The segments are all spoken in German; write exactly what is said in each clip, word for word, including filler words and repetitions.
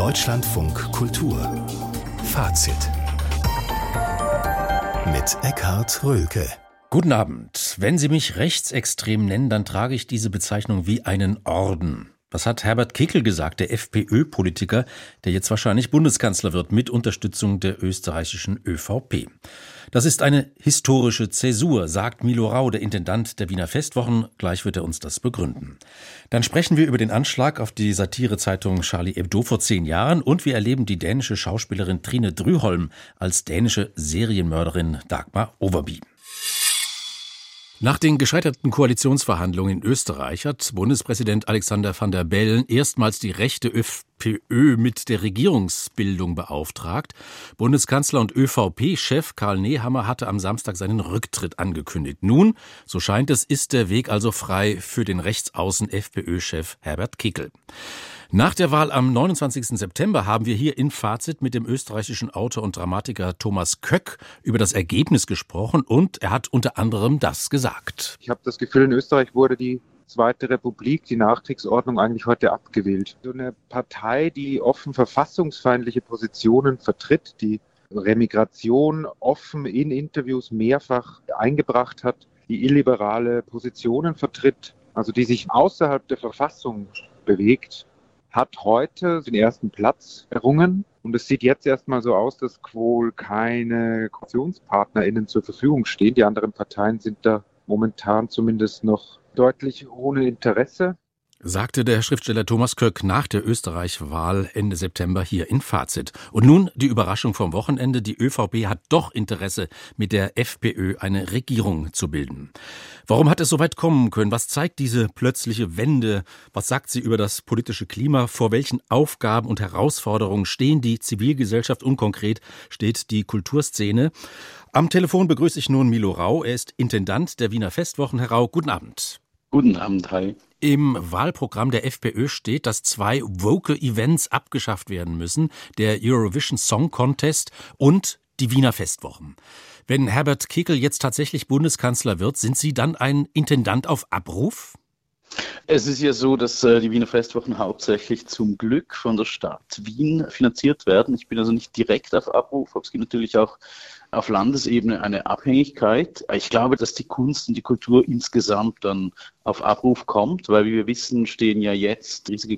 Deutschlandfunk Kultur Fazit mit Eckhard Röhlke. Guten Abend. Wenn Sie mich rechtsextrem nennen, dann trage ich diese Bezeichnung wie einen Orden. Was hat Herbert Kickl gesagt, der FPÖ-Politiker, der jetzt wahrscheinlich Bundeskanzler wird, mit Unterstützung der österreichischen ÖVP? Das ist eine historische Zäsur, sagt Milo Rau, der Intendant der Wiener Festwochen. Gleich wird er uns das begründen. Dann sprechen wir über den Anschlag auf die Satirezeitung Charlie Hebdo vor zehn Jahren und wir erleben die dänische Schauspielerin Trine Dryholm als dänische Serienmörderin Dagmar Overby. Nach den gescheiterten Koalitionsverhandlungen in Österreich hat Bundespräsident Alexander Van der Bellen erstmals die rechte FPÖ mit der Regierungsbildung beauftragt. Bundeskanzler und ÖVP-Chef Karl Nehammer hatte am Samstag seinen Rücktritt angekündigt. Nun, so scheint es, ist der Weg also frei für den Rechtsaußen-FPÖ-Chef Herbert Kickl. Nach der Wahl am neunundzwanzigsten September haben wir hier in Fazit mit dem österreichischen Autor und Dramatiker Thomas Köck über das Ergebnis gesprochen und er hat unter anderem das gesagt. Ich habe das Gefühl, in Österreich wurde die Zweite Republik, die Nachkriegsordnung, eigentlich heute abgewählt. So eine Partei, die offen verfassungsfeindliche Positionen vertritt, die Remigration offen in Interviews mehrfach eingebracht hat, die illiberale Positionen vertritt, also die sich außerhalb der Verfassung bewegt, hat heute den ersten Platz errungen. Und es sieht jetzt erstmal so aus, dass wohl keine KoalitionspartnerInnen zur Verfügung stehen. Die anderen Parteien sind da momentan zumindest noch deutlich ohne Interesse. Sagte der Schriftsteller Thomas Köck nach der Österreich-Wahl Ende September hier in Fazit. Und nun die Überraschung vom Wochenende. Die ÖVP hat doch Interesse, mit der FPÖ eine Regierung zu bilden. Warum hat es so weit kommen können? Was zeigt diese plötzliche Wende? Was sagt sie über das politische Klima? Vor welchen Aufgaben und Herausforderungen stehen die Zivilgesellschaft und konkret steht die Kulturszene? Am Telefon begrüße ich nun Milo Rau. Er ist Intendant der Wiener Festwochen. Herr Rau, guten Abend. Guten Abend, hi. Im Wahlprogramm der FPÖ steht, dass zwei Vocal-Events abgeschafft werden müssen, der Eurovision Song Contest und die Wiener Festwochen. Wenn Herbert Kickl jetzt tatsächlich Bundeskanzler wird, sind Sie dann ein Intendant auf Abruf? Es ist ja so, dass äh, die Wiener Festwochen hauptsächlich zum Glück von der Stadt Wien finanziert werden. Ich bin also nicht direkt auf Abruf, aber es gibt natürlich auch auf Landesebene eine Abhängigkeit. Ich glaube, dass die Kunst und die Kultur insgesamt dann auf Abruf kommt, weil wie wir wissen, stehen ja jetzt riesige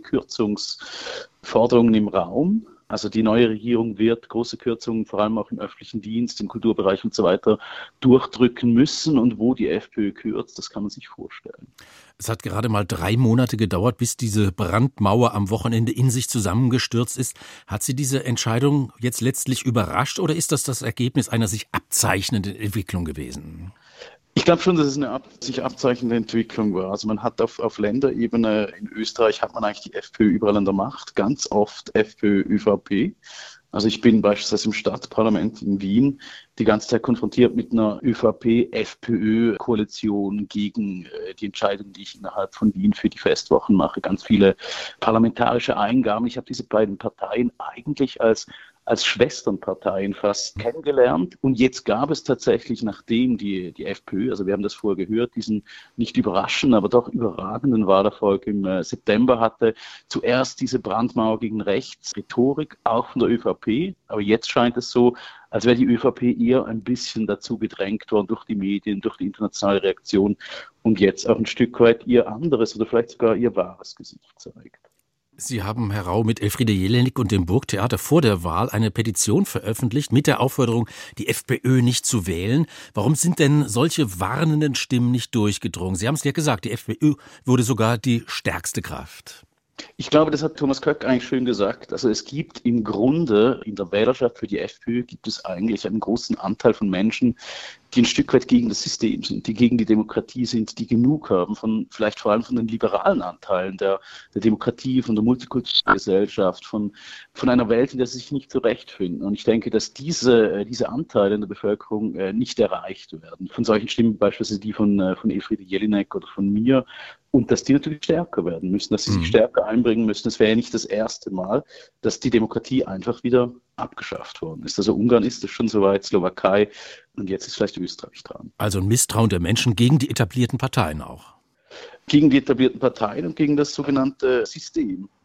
Kürzungsforderungen im Raum. Also die neue Regierung wird große Kürzungen, vor allem auch im öffentlichen Dienst, im Kulturbereich und so weiter, durchdrücken müssen. Und wo die FPÖ kürzt, das kann man sich vorstellen. Es hat gerade mal drei Monate gedauert, bis diese Brandmauer am Wochenende in sich zusammengestürzt ist. Hat Sie diese Entscheidung jetzt letztlich überrascht oder ist das das Ergebnis einer sich abzeichnenden Entwicklung gewesen? Ich glaube schon, dass es eine ab, sich abzeichnende Entwicklung war. Also man hat auf, auf Länderebene in Österreich hat man eigentlich die FPÖ überall an der Macht, ganz oft FPÖ, ÖVP. Also ich bin beispielsweise im Stadtparlament in Wien die ganze Zeit konfrontiert mit einer ÖVP-F P Ö-Koalition gegen äh, die Entscheidung, die ich innerhalb von Wien für die Festwochen mache. Ganz viele parlamentarische Eingaben. Ich habe diese beiden Parteien eigentlich als als Schwesternparteien fast kennengelernt. Und jetzt gab es tatsächlich, nachdem die, die FPÖ, also wir haben das vorher gehört, diesen nicht überraschenden, aber doch überragenden Wahlerfolg im äh, September hatte, zuerst diese Brandmauer gegen rechts, Rhetorik, auch von der ÖVP. Aber jetzt scheint es so, als wäre die ÖVP eher ein bisschen dazu gedrängt worden durch die Medien, durch die internationale Reaktion und jetzt auch ein Stück weit ihr anderes oder vielleicht sogar ihr wahres Gesicht zeigt. Sie haben, Herr Rau, mit Elfriede Jelinek und dem Burgtheater vor der Wahl eine Petition veröffentlicht mit der Aufforderung, die FPÖ nicht zu wählen. Warum sind denn solche warnenden Stimmen nicht durchgedrungen? Sie haben es ja gesagt, die FPÖ wurde sogar die stärkste Kraft. Ich glaube, das hat Thomas Köck eigentlich schön gesagt. Also es gibt im Grunde in der Wählerschaft für die FPÖ gibt es eigentlich einen großen Anteil von Menschen, die ein Stück weit gegen das System sind, die gegen die Demokratie sind, die genug haben von, vielleicht vor allem von den liberalen Anteilen der, der Demokratie, von der multikulturellen Gesellschaft, von, von einer Welt, in der sie sich nicht zurechtfinden. Und ich denke, dass diese, diese Anteile in der Bevölkerung äh, nicht erreicht werden. Von solchen Stimmen, beispielsweise die von, äh, von Elfriede Jelinek oder von mir, und dass die natürlich stärker werden müssen, dass sie sich stärker einbringen müssen. Es wäre ja nicht das erste Mal, dass die Demokratie einfach wieder abgeschafft worden ist. Also Ungarn ist es schon soweit, Slowakei und jetzt ist vielleicht Österreich dran. Also ein Misstrauen der Menschen gegen die etablierten Parteien auch. Gegen die etablierten Parteien und gegen das sogenannte System.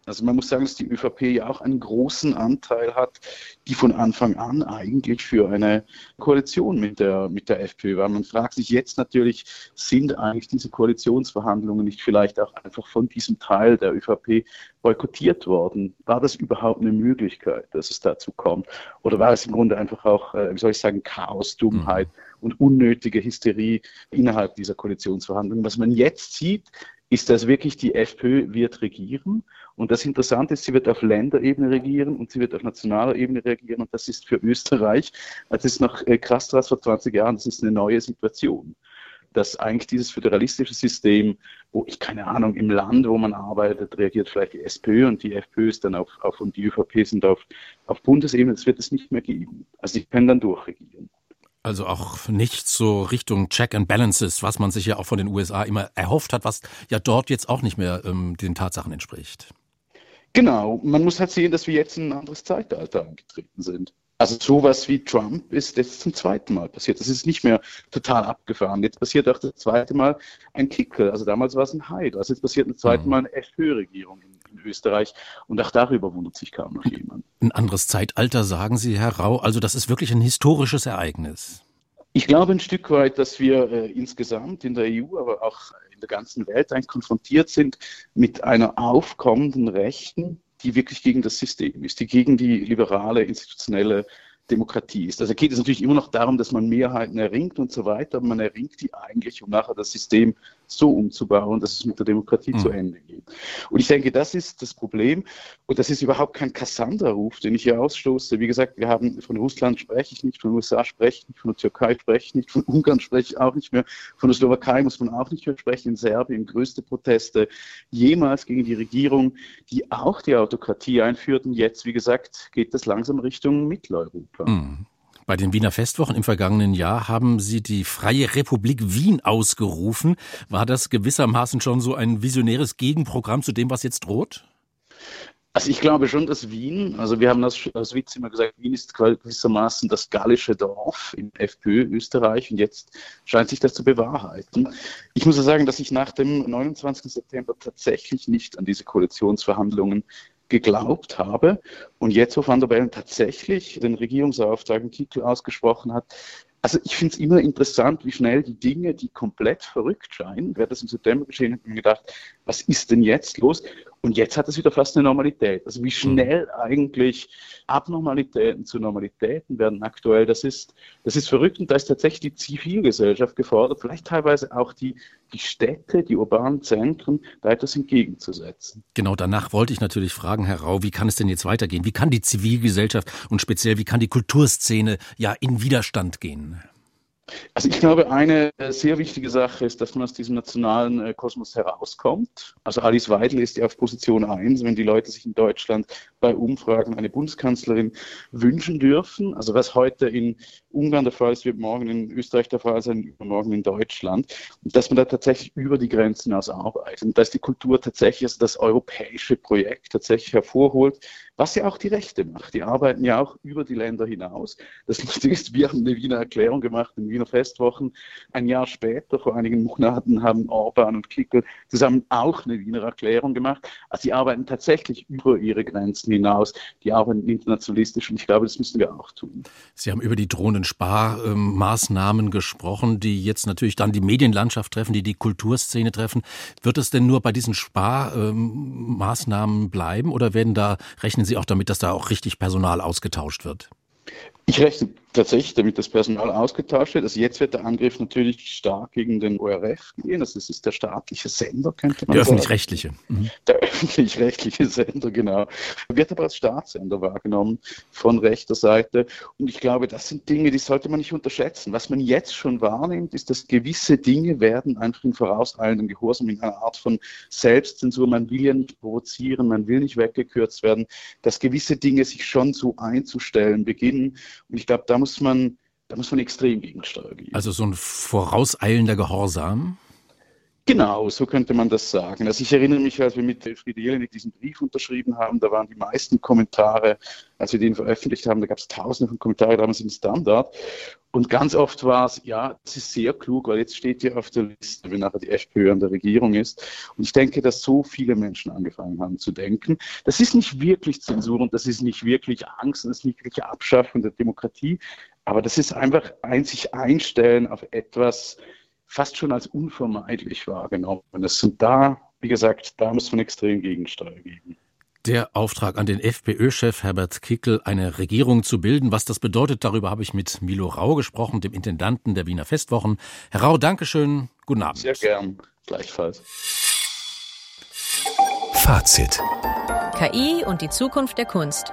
Also man muss sagen, dass die ÖVP ja auch einen großen Anteil hat, die von Anfang an eigentlich für eine Koalition mit der, mit der FPÖ war. Man fragt sich jetzt natürlich, sind eigentlich diese Koalitionsverhandlungen nicht vielleicht auch einfach von diesem Teil der ÖVP boykottiert worden? War das überhaupt eine Möglichkeit, dass es dazu kommt? Oder war es im Grunde einfach auch, wie soll ich sagen, Chaos, Dummheit und unnötige Hysterie innerhalb dieser Koalitionsverhandlungen? Was man jetzt sieht, ist, dass wirklich die FPÖ wird regieren. Und das Interessante ist, sie wird auf Länderebene regieren und sie wird auf nationaler Ebene regieren. Und das ist für Österreich, das ist noch krass als vor zwanzig Jahren, das ist eine neue Situation. Dass eigentlich dieses föderalistische System, wo ich keine Ahnung, im Land, wo man arbeitet, reagiert vielleicht die SPÖ und die FPÖ ist dann auf, auf und die ÖVP sind auf, auf Bundesebene, das wird es nicht mehr geben. Also die können dann durchregieren. Also auch nicht so Richtung Check and Balances, was man sich ja auch von den U S A immer erhofft hat, was ja dort jetzt auch nicht mehr ähm, den Tatsachen entspricht. Genau, man muss halt sehen, dass wir jetzt in ein anderes Zeitalter eingetreten sind. Also sowas wie Trump ist jetzt zum zweiten Mal passiert. Das ist nicht mehr total abgefahren. Jetzt passiert auch das zweite Mal ein Kickl. Also damals war es ein Hyde. Also jetzt passiert ein zweites Mal eine FPÖ-Regierung in, in Österreich. Und auch darüber wundert sich kaum noch jemand. Ein anderes Zeitalter, sagen Sie, Herr Rau. Also das ist wirklich ein historisches Ereignis. Ich glaube ein Stück weit, dass wir äh, insgesamt in der E U, aber auch in der ganzen Welt eigentlich konfrontiert sind mit einer aufkommenden Rechten, die wirklich gegen das System ist, die gegen die liberale, institutionelle Demokratie ist. Also geht es natürlich immer noch darum, dass man Mehrheiten erringt und so weiter, aber man erringt die eigentlich, um nachher das System so umzubauen, dass es mit der Demokratie mhm. zu Ende geht. Und ich denke, das ist das Problem und das ist überhaupt kein Cassandra-Ruf, den ich hier ausstoße. Wie gesagt, wir haben von Russland spreche ich nicht, von den U S A spreche ich nicht, von der Türkei spreche ich nicht, von Ungarn spreche ich auch nicht mehr, von der Slowakei muss man auch nicht mehr sprechen, in Serbien größte Proteste jemals gegen die Regierung, die auch die Autokratie einführt und jetzt, wie gesagt, geht das langsam Richtung Mitteleuropa. Mhm. Bei den Wiener Festwochen im vergangenen Jahr haben Sie die Freie Republik Wien ausgerufen. War das gewissermaßen schon so ein visionäres Gegenprogramm zu dem, was jetzt droht? Also ich glaube schon, dass Wien, also wir haben das als Witz immer gesagt, Wien ist gewissermaßen das gallische Dorf in FPÖ Österreich und jetzt scheint sich das zu bewahrheiten. Ich muss ja sagen, dass ich nach dem neunundzwanzigsten September tatsächlich nicht an diese Koalitionsverhandlungen geglaubt habe und jetzt, wo Van der Bellen tatsächlich den Regierungsauftrag Kickl ausgesprochen hat. Also ich finde es immer interessant, wie schnell die Dinge, die komplett verrückt scheinen, wer das im September geschehen hat, mir gedacht, was ist denn jetzt los? Und jetzt hat es wieder fast eine Normalität. Also wie schnell eigentlich Abnormalitäten zu Normalitäten werden aktuell, das ist, das ist verrückt und da ist tatsächlich die Zivilgesellschaft gefordert, vielleicht teilweise auch die, die Städte, die urbanen Zentren, da etwas entgegenzusetzen. Genau, danach wollte ich natürlich fragen, Herr Rau, wie kann es denn jetzt weitergehen? Wie kann die Zivilgesellschaft und speziell wie kann die Kulturszene ja in Widerstand gehen? Also ich glaube, eine sehr wichtige Sache ist, dass man aus diesem nationalen Kosmos herauskommt. Also Alice Weidel ist ja auf Position eins, wenn die Leute sich in Deutschland bei Umfragen eine Bundeskanzlerin wünschen dürfen. Also was heute in Ungarn der Fall ist, wird morgen in Österreich der Fall sein, übermorgen in Deutschland. Und dass man da tatsächlich über die Grenzen hinaus arbeitet. Und dass die Kultur tatsächlich, also das europäische Projekt tatsächlich hervorholt, was ja auch die Rechte macht. Die arbeiten ja auch über die Länder hinaus. Das Lustige ist, wir haben eine Wiener Erklärung gemacht in Wiener Festwochen. Ein Jahr später, vor einigen Monaten, haben Orban und Kickl zusammen auch eine Wiener Erklärung gemacht. Also die arbeiten tatsächlich über ihre Grenzen hinaus. Die arbeiten internationalistisch und ich glaube, das müssen wir auch tun. Sie haben über die drohenden Sparmaßnahmen gesprochen, die jetzt natürlich dann die Medienlandschaft treffen, die die Kulturszene treffen. Wird es denn nur bei diesen Sparmaßnahmen bleiben oder werden da, rechnen Sie auch damit, dass da auch richtig Personal ausgetauscht wird? Ich rechne tatsächlich, damit das Personal ausgetauscht wird. Also jetzt wird der Angriff natürlich stark gegen den O R F gehen. Also das ist der staatliche Sender, könnte man der sagen. Öffentlich-rechtliche. Mhm. Der öffentlich-rechtliche Sender, genau. Wird aber als Staatssender wahrgenommen von rechter Seite. Und ich glaube, das sind Dinge, die sollte man nicht unterschätzen. Was man jetzt schon wahrnimmt, ist, dass gewisse Dinge werden einfach in vorauseilendem Gehorsam, in einer Art von Selbstzensur. Man will ja nicht provozieren, man will nicht weggekürzt werden, dass gewisse Dinge sich schon so einzustellen beginnen. Und ich glaube, da muss man, da muss man extrem gegensteuern geben. Also so ein vorauseilender Gehorsam? Genau, so könnte man das sagen. Also ich erinnere mich, als wir mit Elfriede Jelinek diesen Brief unterschrieben haben, da waren die meisten Kommentare, als wir den veröffentlicht haben, da gab es tausende von Kommentaren damals im Standard. Und ganz oft war es, ja, das ist sehr klug, weil jetzt steht ihr auf der Liste, wenn nachher die FPÖ an der Regierung ist. Und ich denke, dass so viele Menschen angefangen haben zu denken, das ist nicht wirklich Zensur und das ist nicht wirklich Angst und das ist nicht wirklich Abschaffung der Demokratie, aber das ist einfach ein sich einstellen auf etwas, fast schon als unvermeidlich wahrgenommen ist. Und da, wie gesagt, da muss man extrem Gegensteuer geben. Der Auftrag an den FPÖ-Chef Herbert Kickl, eine Regierung zu bilden. Was das bedeutet, darüber habe ich mit Milo Rau gesprochen, dem Intendanten der Wiener Festwochen. Herr Rau, Dankeschön, guten Abend. Sehr gern, gleichfalls. Fazit. K I und die Zukunft der Kunst.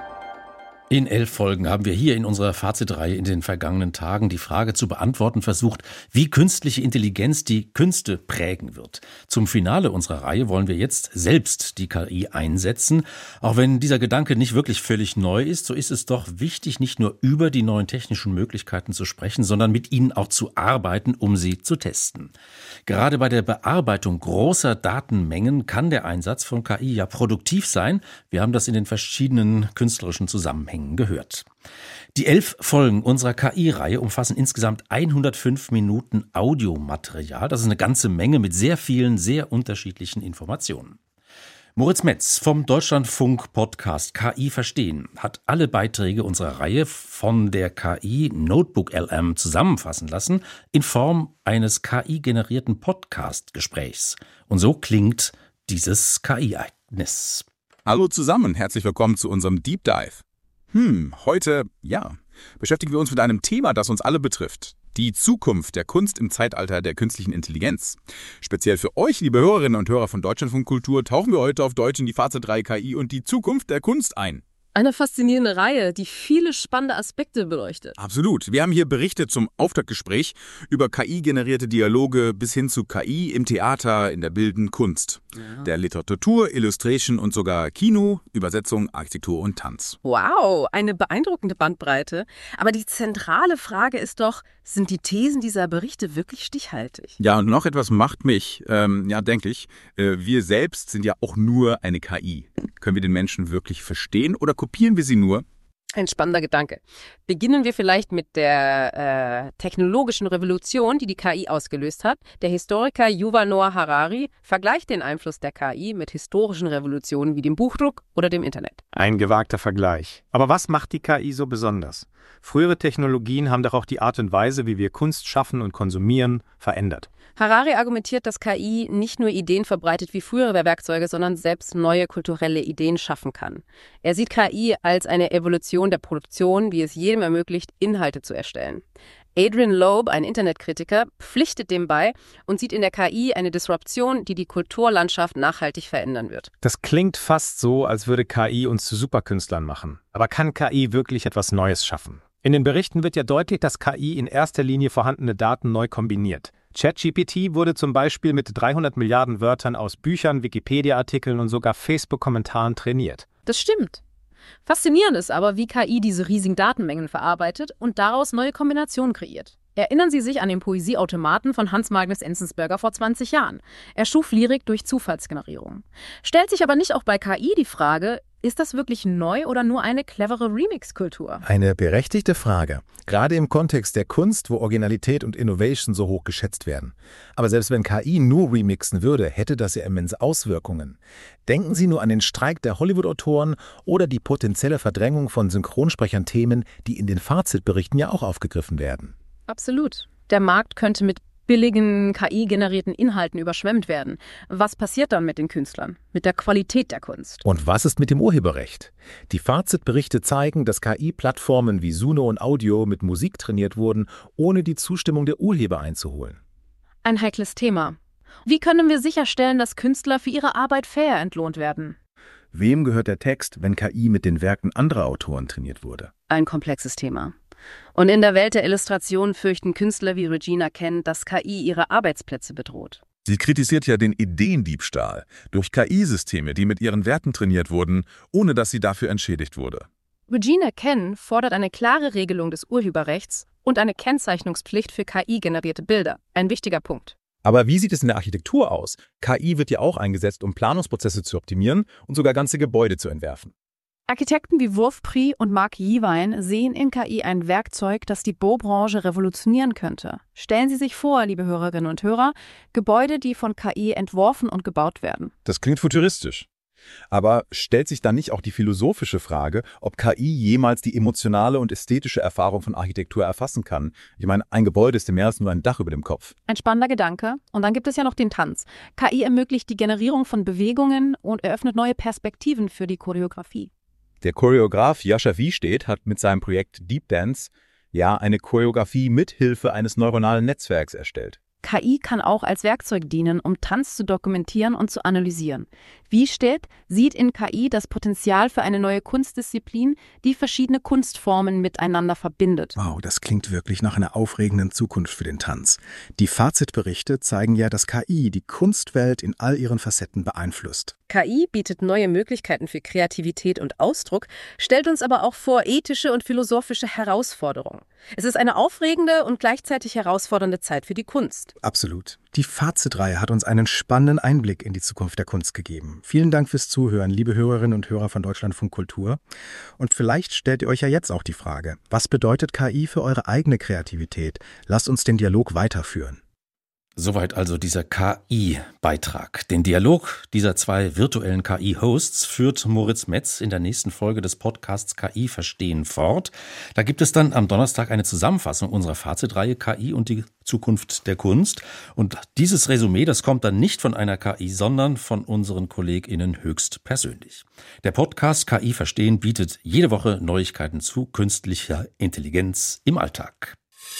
In elf Folgen haben wir hier in unserer Fazitreihe in den vergangenen Tagen die Frage zu beantworten versucht, wie künstliche Intelligenz die Künste prägen wird. Zum Finale unserer Reihe wollen wir jetzt selbst die K I einsetzen. Auch wenn dieser Gedanke nicht wirklich völlig neu ist, so ist es doch wichtig, nicht nur über die neuen technischen Möglichkeiten zu sprechen, sondern mit ihnen auch zu arbeiten, um sie zu testen. Gerade bei der Bearbeitung großer Datenmengen kann der Einsatz von K I ja produktiv sein. Wir haben das in den verschiedenen künstlerischen Zusammenhängen gehört. Die elf Folgen unserer K I-Reihe umfassen insgesamt hundertfünf Minuten Audiomaterial. Das ist eine ganze Menge mit sehr vielen, sehr unterschiedlichen Informationen. Moritz Metz vom Deutschlandfunk-Podcast K I verstehen hat alle Beiträge unserer Reihe von der K I Notebook L M zusammenfassen lassen in Form eines K I-generierten Podcast-Gesprächs. Und so klingt dieses K I-Ereignis. Hallo zusammen, herzlich willkommen zu unserem Deep Dive. Hm, heute, ja, beschäftigen wir uns mit einem Thema, das uns alle betrifft. Die Zukunft der Kunst im Zeitalter der künstlichen Intelligenz. Speziell für euch, liebe Hörerinnen und Hörer von Deutschlandfunk Kultur, tauchen wir heute auf Deutsch in die Fazitreihe K I und die Zukunft der Kunst ein. Eine faszinierende Reihe, die viele spannende Aspekte beleuchtet. Absolut. Wir haben hier Berichte zum Auftaktgespräch über K I-generierte Dialoge bis hin zu K I im Theater, in der bildenden Kunst, ja. der Literatur, Illustration und sogar Kino, Übersetzung, Architektur und Tanz. Wow, eine beeindruckende Bandbreite. Aber die zentrale Frage ist doch, sind die Thesen dieser Berichte wirklich stichhaltig? Ja, und noch etwas macht mich, ähm, ja, denke ich, äh, wir selbst sind ja auch nur eine K I. Können wir den Menschen wirklich verstehen oder kopieren wir sie nur? Ein spannender Gedanke. Beginnen wir vielleicht mit der äh, technologischen Revolution, die die K I ausgelöst hat. Der Historiker Yuval Noah Harari vergleicht den Einfluss der K I mit historischen Revolutionen wie dem Buchdruck oder dem Internet. Ein gewagter Vergleich. Aber was macht die K I so besonders? Frühere Technologien haben doch auch die Art und Weise, wie wir Kunst schaffen und konsumieren, verändert. Harari argumentiert, dass K I nicht nur Ideen verbreitet wie frühere Werkzeuge, sondern selbst neue kulturelle Ideen schaffen kann. Er sieht K I als eine Evolution der Produktion, die es jedem ermöglicht, Inhalte zu erstellen. Adrian Loeb, ein Internetkritiker, pflichtet dem bei und sieht in der K I eine Disruption, die die Kulturlandschaft nachhaltig verändern wird. Das klingt fast so, als würde K I uns zu Superkünstlern machen. Aber kann K I wirklich etwas Neues schaffen? In den Berichten wird ja deutlich, dass K I in erster Linie vorhandene Daten neu kombiniert. ChatGPT wurde zum Beispiel mit dreihundert Milliarden Wörtern aus Büchern, Wikipedia-Artikeln und sogar Facebook-Kommentaren trainiert. Das stimmt. Faszinierend ist aber, wie K I diese riesigen Datenmengen verarbeitet und daraus neue Kombinationen kreiert. Erinnern Sie sich an den Poesieautomaten von Hans Magnus Enzensberger vor zwanzig Jahren. Er schuf Lyrik durch Zufallsgenerierung. Stellt sich aber nicht auch bei K I die Frage, ist das wirklich neu oder nur eine clevere Remix-Kultur? Eine berechtigte Frage. Gerade im Kontext der Kunst, wo Originalität und Innovation so hoch geschätzt werden. Aber selbst wenn K I nur remixen würde, hätte das ja immense Auswirkungen. Denken Sie nur an den Streik der Hollywood-Autoren oder die potenzielle Verdrängung von Synchronsprechern, Themen, die in den Fazitberichten ja auch aufgegriffen werden. Absolut. Der Markt könnte mit billigen K I-generierten Inhalten überschwemmt werden. Was passiert dann mit den Künstlern, mit der Qualität der Kunst? Und was ist mit dem Urheberrecht? Die Fazitberichte zeigen, dass K I-Plattformen wie Suno und Audio mit Musik trainiert wurden, ohne die Zustimmung der Urheber einzuholen. Ein heikles Thema. Wie können wir sicherstellen, dass Künstler für ihre Arbeit fair entlohnt werden? Wem gehört der Text, wenn K I mit den Werken anderer Autoren trainiert wurde? Ein komplexes Thema. Und in der Welt der Illustration fürchten Künstler wie Regina Ken, dass K I ihre Arbeitsplätze bedroht. Sie kritisiert ja den Ideendiebstahl durch K I-Systeme, die mit ihren Werken trainiert wurden, ohne dass sie dafür entschädigt wurde. Regina Ken fordert eine klare Regelung des Urheberrechts und eine Kennzeichnungspflicht für K I-generierte Bilder. Ein wichtiger Punkt. Aber wie sieht es in der Architektur aus? K I wird ja auch eingesetzt, um Planungsprozesse zu optimieren und sogar ganze Gebäude zu entwerfen. Architekten wie Wulf Pri und Mark Yeavine sehen in K I ein Werkzeug, das die Baubranche revolutionieren könnte. Stellen Sie sich vor, liebe Hörerinnen und Hörer, Gebäude, die von K I entworfen und gebaut werden. Das klingt futuristisch. Aber stellt sich dann nicht auch die philosophische Frage, ob K I jemals die emotionale und ästhetische Erfahrung von Architektur erfassen kann? Ich meine, ein Gebäude ist ja mehr als nur ein Dach über dem Kopf. Ein spannender Gedanke. Und dann gibt es ja noch den Tanz. K I ermöglicht die Generierung von Bewegungen und eröffnet neue Perspektiven für die Choreografie. Der Choreograf Jascha Wiestedt hat mit seinem Projekt Deep Dance ja eine Choreografie mit Hilfe eines neuronalen Netzwerks erstellt. K I kann auch als Werkzeug dienen, um Tanz zu dokumentieren und zu analysieren. Wiestedt sieht in K I das Potenzial für eine neue Kunstdisziplin, die verschiedene Kunstformen miteinander verbindet. Wow, das klingt wirklich nach einer aufregenden Zukunft für den Tanz. Die Fazitberichte zeigen ja, dass K I die Kunstwelt in all ihren Facetten beeinflusst. K I bietet neue Möglichkeiten für Kreativität und Ausdruck, stellt uns aber auch vor ethische und philosophische Herausforderungen. Es ist eine aufregende und gleichzeitig herausfordernde Zeit für die Kunst. Absolut. Die Fazitreihe hat uns einen spannenden Einblick in die Zukunft der Kunst gegeben. Vielen Dank fürs Zuhören, liebe Hörerinnen und Hörer von Deutschlandfunk Kultur. Und vielleicht stellt ihr euch ja jetzt auch die Frage, was bedeutet K I für eure eigene Kreativität? Lasst uns den Dialog weiterführen. Soweit also dieser K I-Beitrag. Den Dialog dieser zwei virtuellen K I-Hosts führt Moritz Metz in der nächsten Folge des Podcasts K I verstehen fort. Da gibt es dann am Donnerstag eine Zusammenfassung unserer Fazitreihe K I und die Zukunft der Kunst. Und dieses Resümee, das kommt dann nicht von einer K I, sondern von unseren KollegInnen höchst persönlich. Der Podcast K I verstehen bietet jede Woche Neuigkeiten zu künstlicher Intelligenz im Alltag.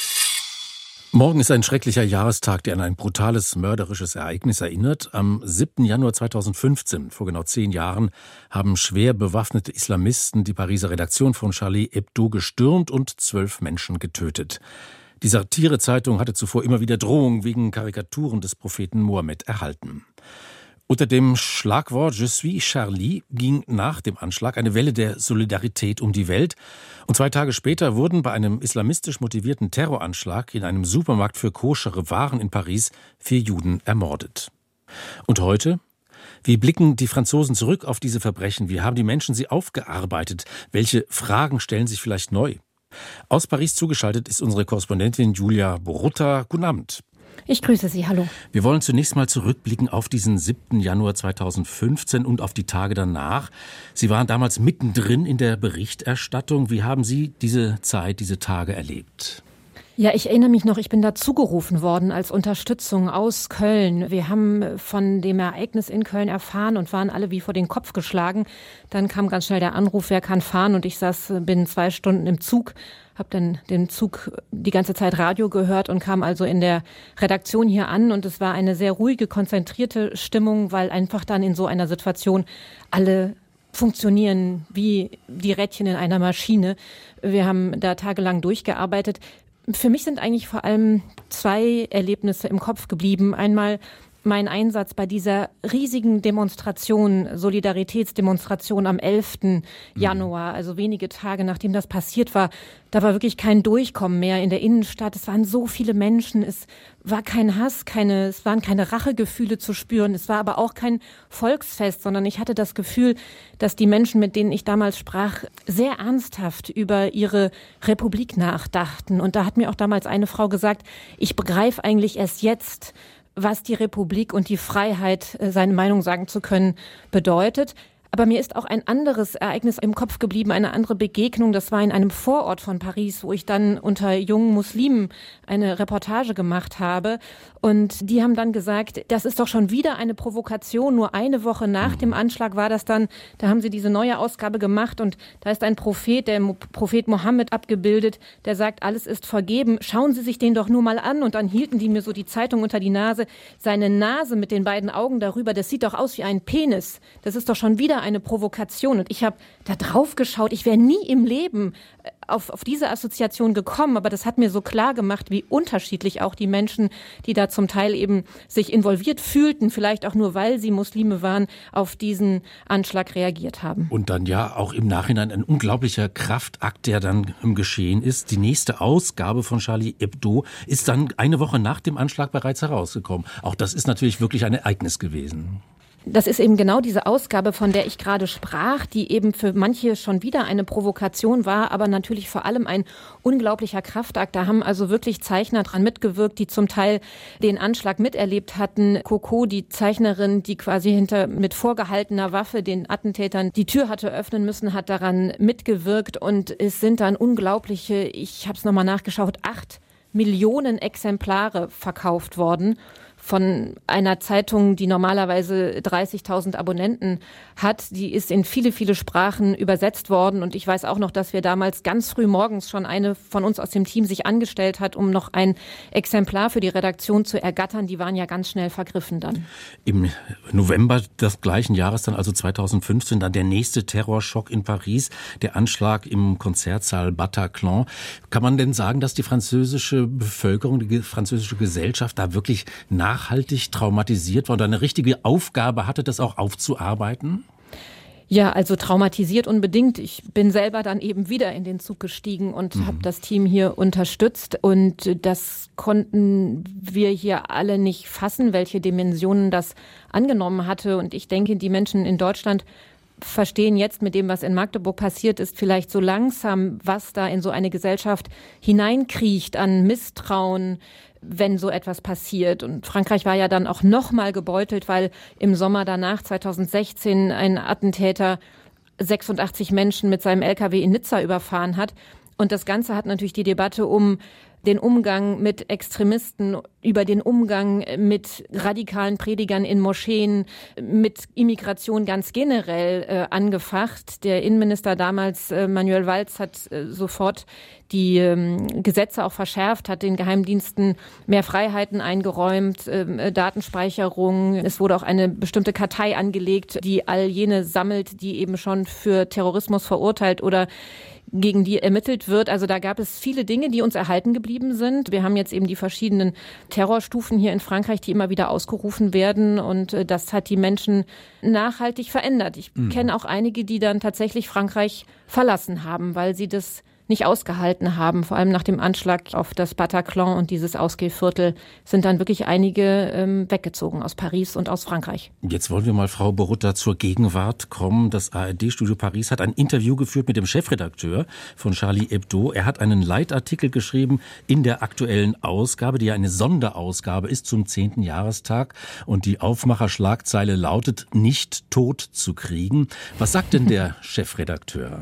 Morgen ist ein schrecklicher Jahrestag, der an ein brutales, mörderisches Ereignis erinnert. Am siebten Januar zweitausendfünfzehn, vor genau zehn Jahren, haben schwer bewaffnete Islamisten die Pariser Redaktion von Charlie Hebdo gestürmt und zwölf Menschen getötet. Die Satirezeitung hatte zuvor immer wieder Drohungen wegen Karikaturen des Propheten Mohammed erhalten. Unter dem Schlagwort Je suis Charlie ging nach dem Anschlag eine Welle der Solidarität um die Welt. Und zwei Tage später wurden bei einem islamistisch motivierten Terroranschlag in einem Supermarkt für koschere Waren in Paris vier Juden ermordet. Und heute? Wie blicken die Franzosen zurück auf diese Verbrechen? Wie haben die Menschen sie aufgearbeitet? Welche Fragen stellen sich vielleicht neu? Aus Paris zugeschaltet ist unsere Korrespondentin Julia Borutta. Guten Abend. Ich grüße Sie, hallo. Wir wollen zunächst mal zurückblicken auf diesen siebten Januar zweitausendfünfzehn und auf die Tage danach. Sie waren damals mittendrin in der Berichterstattung. Wie haben Sie diese Zeit, diese Tage erlebt? Ja, ich erinnere mich noch, ich bin da zugerufen worden als Unterstützung aus Köln. Wir haben von dem Ereignis in Köln erfahren und waren alle wie vor den Kopf geschlagen. Dann kam ganz schnell der Anruf, wer kann fahren? Und ich saß binnen zwei Stunden im Zug, habe dann den Zug die ganze Zeit Radio gehört und kam also in der Redaktion hier an. Und es war eine sehr ruhige, konzentrierte Stimmung, weil einfach dann in so einer Situation alle funktionieren wie die Rädchen in einer Maschine. Wir haben da tagelang durchgearbeitet. Für mich sind eigentlich vor allem zwei Erlebnisse im Kopf geblieben. Einmal mein Einsatz bei dieser riesigen Demonstration, Solidaritätsdemonstration am elften Januar, also wenige Tage nachdem das passiert war. Da war wirklich kein Durchkommen mehr in der Innenstadt. Es waren so viele Menschen. Es war kein Hass, keine, es waren keine Rachegefühle zu spüren. Es war aber auch kein Volksfest, sondern ich hatte das Gefühl, dass die Menschen, mit denen ich damals sprach, sehr ernsthaft über ihre Republik nachdachten. Und da hat mir auch damals eine Frau gesagt, ich begreife eigentlich erst jetzt, was die Republik und die Freiheit, seine Meinung sagen zu können, bedeutet. Aber mir ist auch ein anderes Ereignis im Kopf geblieben, eine andere Begegnung. Das war in einem Vorort von Paris, wo ich dann unter jungen Muslimen eine Reportage gemacht habe. Und die haben dann gesagt, das ist doch schon wieder eine Provokation. Nur eine Woche nach dem Anschlag war das dann, da haben sie diese neue Ausgabe gemacht und da ist ein Prophet, der Prophet Mohammed abgebildet, der sagt, alles ist vergeben. Schauen Sie sich den doch nur mal an. Und dann hielten die mir so die Zeitung unter die Nase. Seine Nase mit den beiden Augen darüber, das sieht doch aus wie ein Penis. Das ist doch schon wieder eine Provokation. Und ich habe da drauf geschaut. Ich wäre nie im Leben auf, auf diese Assoziation gekommen, aber das hat mir so klar gemacht, wie unterschiedlich auch die Menschen, die da zum Teil eben sich involviert fühlten, vielleicht auch nur, weil sie Muslime waren, auf diesen Anschlag reagiert haben. Und dann ja auch im Nachhinein ein unglaublicher Kraftakt, der dann im Geschehen ist. Die nächste Ausgabe von Charlie Hebdo ist dann eine Woche nach dem Anschlag bereits herausgekommen. Auch das ist natürlich wirklich ein Ereignis gewesen. Das ist eben genau diese Ausgabe, von der ich gerade sprach, die eben für manche schon wieder eine Provokation war, aber natürlich vor allem ein unglaublicher Kraftakt. Da haben also wirklich Zeichner dran mitgewirkt, die zum Teil den Anschlag miterlebt hatten. Coco, die Zeichnerin, die quasi hinter mit vorgehaltener Waffe den Attentätern die Tür hatte öffnen müssen, hat daran mitgewirkt. Und es sind dann unglaubliche, ich habe es nochmal nachgeschaut, acht Millionen Exemplare verkauft worden von einer Zeitung, die normalerweise dreißigtausend Abonnenten hat. Die ist in viele, viele Sprachen übersetzt worden. Und ich weiß auch noch, dass wir damals ganz früh morgens schon eine von uns aus dem Team sich angestellt hat, um noch ein Exemplar für die Redaktion zu ergattern. Die waren ja ganz schnell vergriffen dann. Im November des gleichen Jahres, dann also zweitausendfünfzehn, dann der nächste Terrorschock in Paris, der Anschlag im Konzertsaal Bataclan. Kann man denn sagen, dass die französische Bevölkerung, die französische Gesellschaft da wirklich nach nachhaltig traumatisiert war und eine richtige Aufgabe hatte, das auch aufzuarbeiten? Ja, also traumatisiert unbedingt. Ich bin selber dann eben wieder in den Zug gestiegen und mhm. habe das Team hier unterstützt. Und das konnten wir hier alle nicht fassen, welche Dimensionen das angenommen hatte. Und ich denke, die Menschen in Deutschland verstehen jetzt mit dem, was in Magdeburg passiert ist, vielleicht so langsam, was da in so eine Gesellschaft hineinkriecht an Misstrauen, wenn so etwas passiert. Und Frankreich war ja dann auch nochmal gebeutelt, weil im Sommer danach, zweitausendsechzehn, ein Attentäter sechsundachtzig Menschen mit seinem L K W in Nizza überfahren hat. Und das Ganze hat natürlich die Debatte um den Umgang mit Extremisten, über den Umgang mit radikalen Predigern in Moscheen, mit Immigration ganz generell äh, angefacht. Der Innenminister damals, äh, Manuel Valls, hat äh, sofort die ähm, Gesetze auch verschärft, hat den Geheimdiensten mehr Freiheiten eingeräumt, äh, Datenspeicherung. Es wurde auch eine bestimmte Kartei angelegt, die all jene sammelt, die eben schon für Terrorismus verurteilt oder gegen die ermittelt wird. Also da gab es viele Dinge, die uns erhalten geblieben sind. Wir haben jetzt eben die verschiedenen Terrorstufen hier in Frankreich, die immer wieder ausgerufen werden. Und das hat die Menschen nachhaltig verändert. Ich mhm. kenne auch einige, die dann tatsächlich Frankreich verlassen haben, weil sie das nicht ausgehalten haben. Vor allem nach dem Anschlag auf das Bataclan und dieses Ausgehviertel sind dann wirklich einige ähm, weggezogen aus Paris und aus Frankreich. Jetzt wollen wir mal, Frau Borutta, zur Gegenwart kommen. Das A R D-Studio Paris hat ein Interview geführt mit dem Chefredakteur von Charlie Hebdo. Er hat einen Leitartikel geschrieben in der aktuellen Ausgabe, die ja eine Sonderausgabe ist zum zehnten Jahrestag. Und die Aufmacherschlagzeile lautet: Nicht tot zu kriegen. Was sagt denn der Chefredakteur?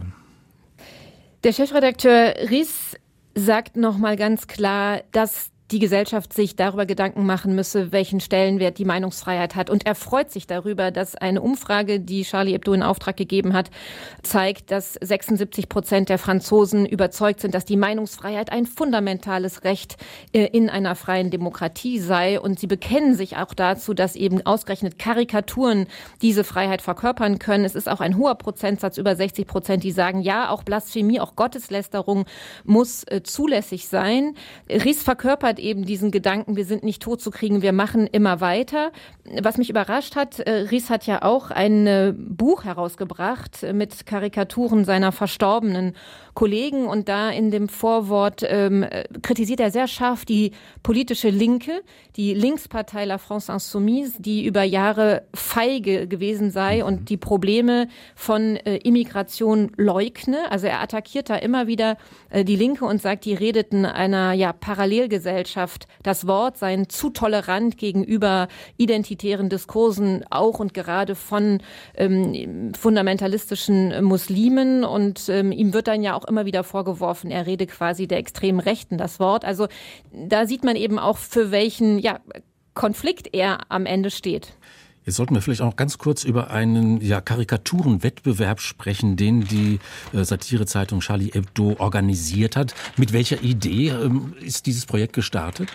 Der Chefredakteur Ries sagt noch mal ganz klar, dass die Gesellschaft sich darüber Gedanken machen müsse, welchen Stellenwert die Meinungsfreiheit hat. Und er freut sich darüber, dass eine Umfrage, die Charlie Hebdo in Auftrag gegeben hat, zeigt, dass sechsundsiebzig Prozent der Franzosen überzeugt sind, dass die Meinungsfreiheit ein fundamentales Recht in einer freien Demokratie sei. Und sie bekennen sich auch dazu, dass eben ausgerechnet Karikaturen diese Freiheit verkörpern können. Es ist auch ein hoher Prozentsatz, über sechzig Prozent, die sagen, ja, auch Blasphemie, auch Gotteslästerung muss zulässig sein. Ries verkörpert eben diesen Gedanken, wir sind nicht tot zu kriegen, wir machen immer weiter. Was mich überrascht hat, Ries hat ja auch ein Buch herausgebracht mit Karikaturen seiner verstorbenen Kollegen und da in dem Vorwort ähm, kritisiert er sehr scharf die politische Linke, die Linkspartei La France Insoumise, die über Jahre feige gewesen sei mhm. und die Probleme von äh, Immigration leugne. Also er attackiert da immer wieder äh, die Linke und sagt, die redeten einer ja Parallelgesellschaft das Wort, seien zu tolerant gegenüber identitären Diskursen, auch und gerade von ähm, fundamentalistischen Muslimen. Und ähm, ihm wird dann ja auch immer wieder vorgeworfen, er rede quasi der extremen Rechten das Wort. Also da sieht man eben auch, für welchen ja, Konflikt er am Ende steht. Jetzt sollten wir vielleicht auch noch ganz kurz über einen ja, Karikaturenwettbewerb sprechen, den die äh, Satirezeitung Charlie Hebdo organisiert hat. Mit welcher Idee ähm, ist dieses Projekt gestartet?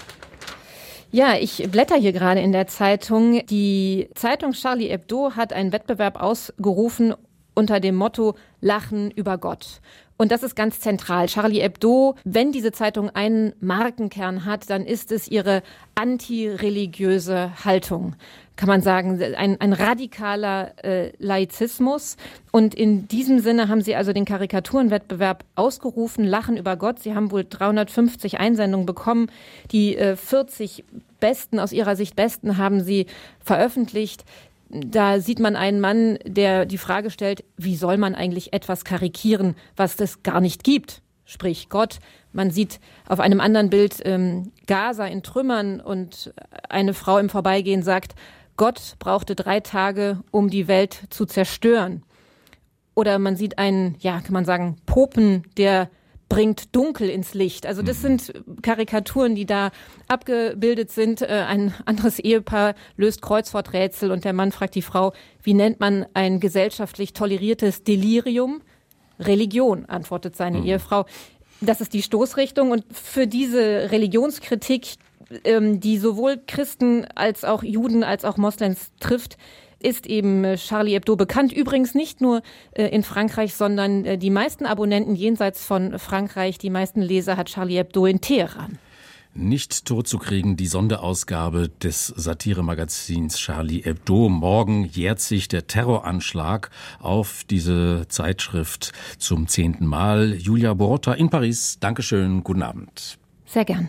Ja, ich blätter hier gerade in der Zeitung. Die Zeitung Charlie Hebdo hat einen Wettbewerb ausgerufen unter dem Motto Lachen über Gott. Und das ist ganz zentral. Charlie Hebdo, wenn diese Zeitung einen Markenkern hat, dann ist es ihre antireligiöse Haltung. Kann man sagen, ein, ein radikaler äh, Laizismus. Und in diesem Sinne haben sie also den Karikaturenwettbewerb ausgerufen, Lachen über Gott. Sie haben wohl dreihundertfünfzig Einsendungen bekommen. Die äh, vierzig besten, aus ihrer Sicht besten, haben sie veröffentlicht. Da sieht man einen Mann, der die Frage stellt, wie soll man eigentlich etwas karikieren, was es gar nicht gibt? Sprich Gott. Man sieht auf einem anderen Bild ähm, Gaza in Trümmern und eine Frau im Vorbeigehen sagt, Gott brauchte drei Tage, um die Welt zu zerstören. Oder man sieht einen, ja, kann man sagen, Popen, der bringt Dunkel ins Licht. Also das sind Karikaturen, die da abgebildet sind. Ein anderes Ehepaar löst Kreuzworträtsel und der Mann fragt die Frau, wie nennt man ein gesellschaftlich toleriertes Delirium? Religion, antwortet seine mhm. Ehefrau. Das ist die Stoßrichtung und für diese Religionskritik, ähm, die sowohl Christen als auch Juden als auch Moslems trifft, ist eben Charlie Hebdo bekannt. Übrigens nicht nur äh, in Frankreich, sondern äh, die meisten Abonnenten jenseits von Frankreich, die meisten Leser hat Charlie Hebdo in Teheran. Nicht totzukriegen, die Sonderausgabe des Satiremagazins Charlie Hebdo. Morgen jährt sich der Terroranschlag auf diese Zeitschrift zum zehnten Mal. Julia Borotta in Paris. Dankeschön, guten Abend. Sehr gern.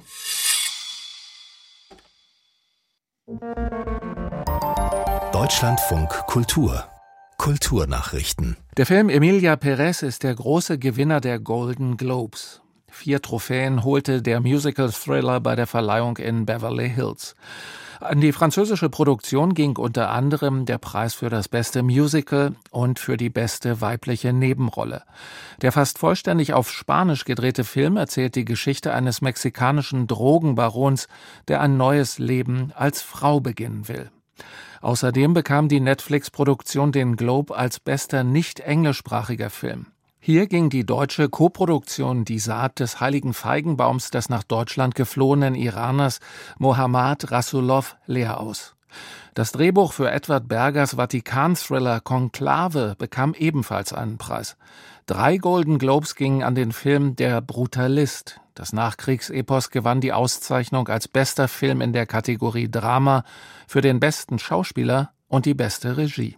Deutschlandfunk Kultur. Kulturnachrichten. Der Film Emilia Perez ist der große Gewinner der Golden Globes. Vier Trophäen holte der Musical-Thriller bei der Verleihung in Beverly Hills. An die französische Produktion ging unter anderem der Preis für das beste Musical und für die beste weibliche Nebenrolle. Der fast vollständig auf Spanisch gedrehte Film erzählt die Geschichte eines mexikanischen Drogenbarons, der ein neues Leben als Frau beginnen will. Außerdem bekam die Netflix-Produktion den Globe als bester nicht-englischsprachiger Film. Hier ging die deutsche Koproduktion Die Saat des heiligen Feigenbaums des nach Deutschland geflohenen Iraners Mohammad Rasulov leer aus. Das Drehbuch für Edward Bergers Vatikan-Thriller Konklave bekam ebenfalls einen Preis. Drei Golden Globes gingen an den Film Der Brutalist. Das Nachkriegsepos gewann die Auszeichnung als bester Film in der Kategorie Drama für den besten Schauspieler und die beste Regie.